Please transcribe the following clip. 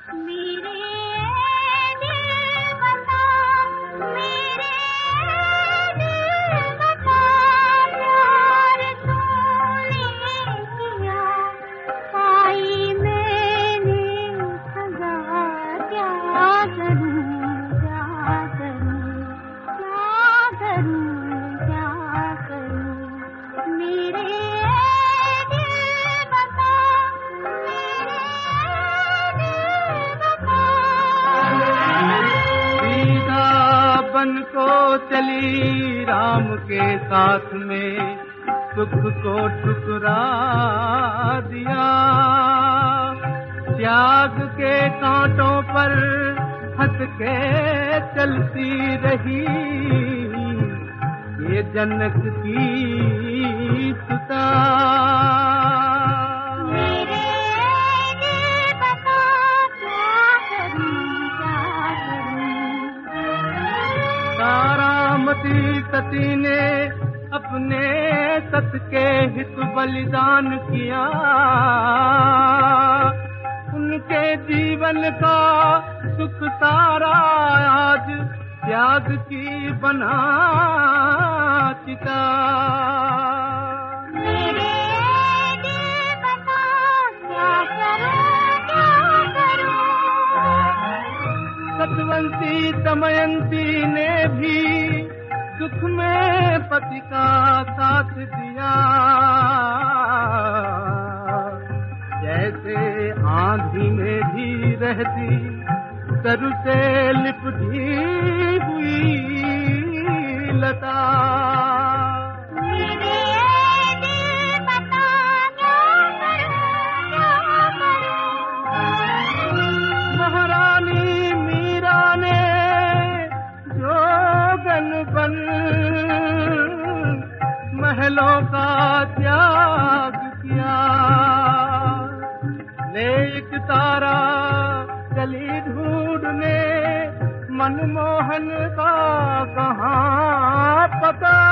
को चली राम के साथ में, सुख को ठुकरा दिया। त्याग के कांटों पर हंस के चलती रही, ये जनक की सुता। तारामती सती ने अपने सत के हित बलिदान किया, उनके जीवन का सुख सारा आज त्याग की बना चिता। सतवंती दमयंती ने भी दुख में पति का साथ दिया, जैसे आंधी में भी रहती तरु से लिपटी हुई लता। महारानी मीरा ने जोगन बन महलों का त्याग किया, नेक तारा चली ढूंढने मनमोहन का कहाँ पता।